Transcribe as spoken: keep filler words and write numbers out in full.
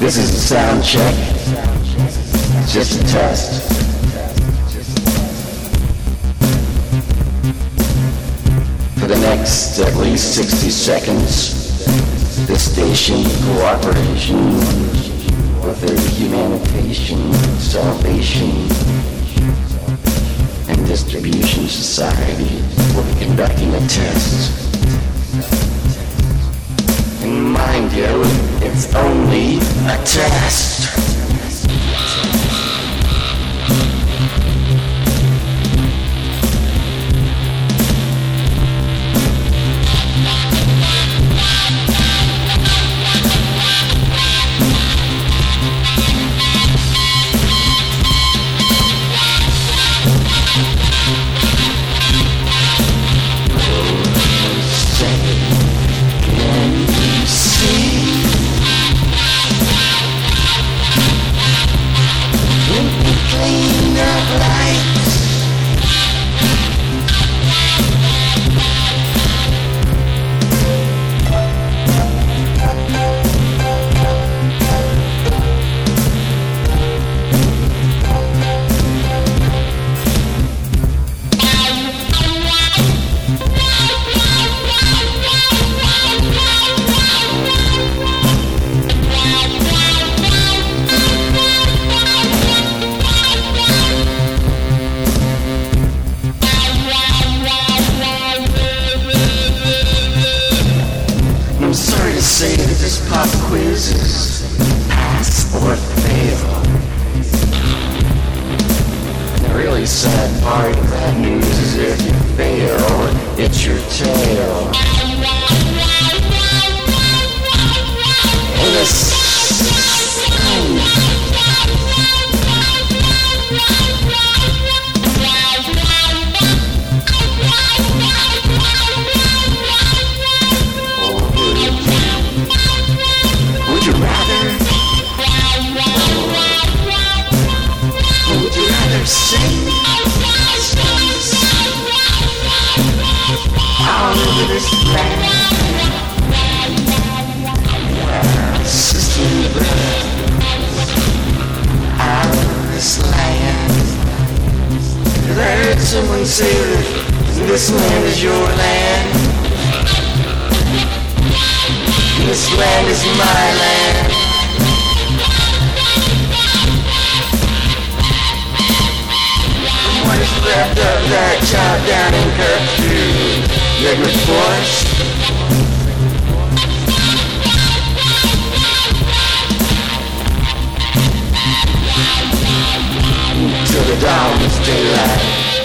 This is a sound check. It's just a test. For the next at least sixty seconds, this station cooperation with the Humanitation, Salvation, and Distribution Society will be conducting a test. And mind you, it's only a test. I'm sorry to say that this pop quiz is pass or fail. And the really sad part of that news is if you fail, it's your tail. And the sun. Would you rather? Would you rather sing? All over this land. Sister, brother. All over this land. I heard someone say that this land is your land. This land is my land. And what is left of that child down in curfew? Liquid force. Till the dawn is daylight.